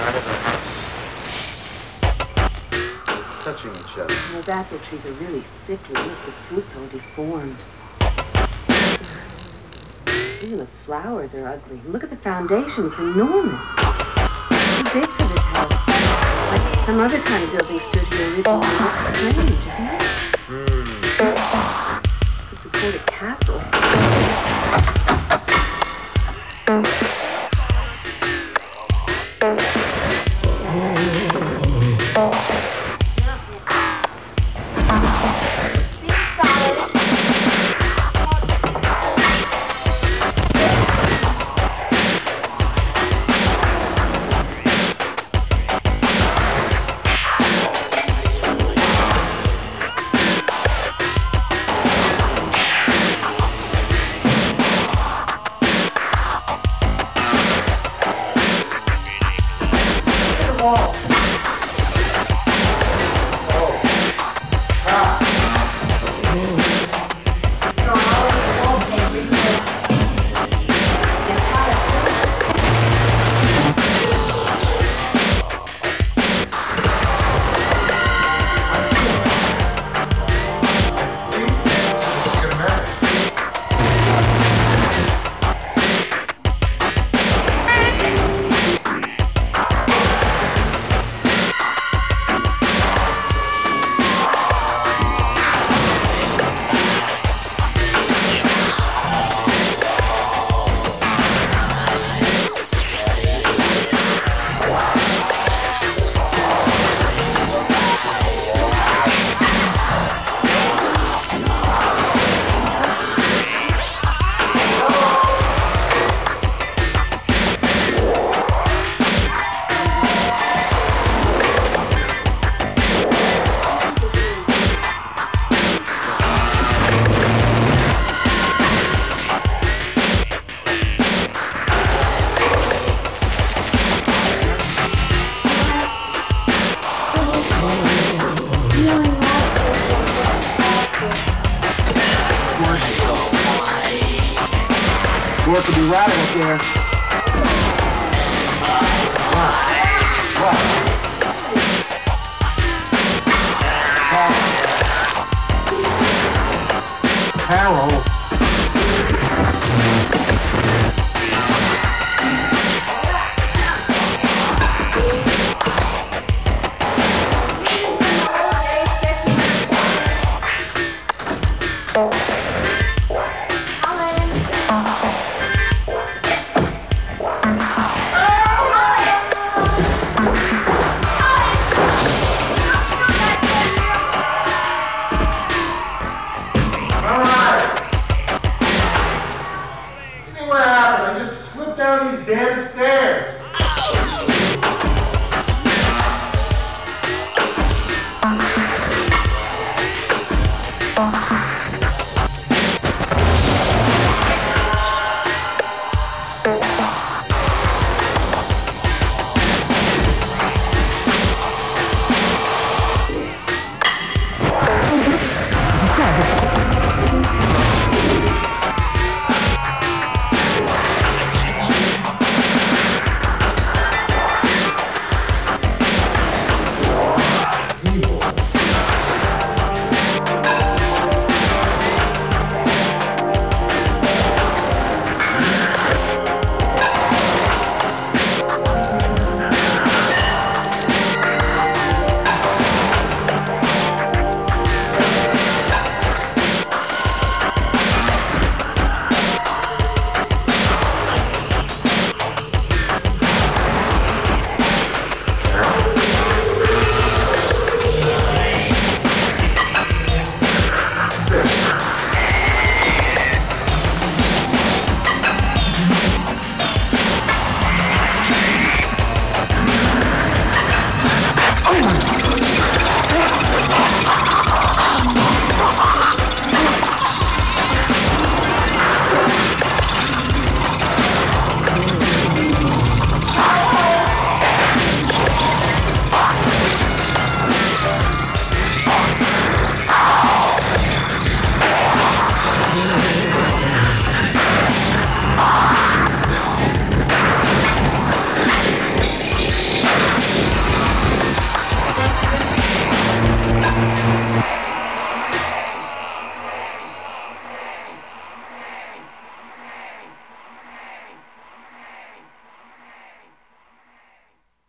out of the house. Touching each other. Well, those apple trees are really sickly. Look, the fruit's all deformed. Even the flowers are ugly. Look at the foundation. It's enormous. Too big for this house. Like some other kind of building stood here originally. It's strange, isn't it? Could support a castle. Work will be rattled up there. Carol. Down these damn stairs. Oh.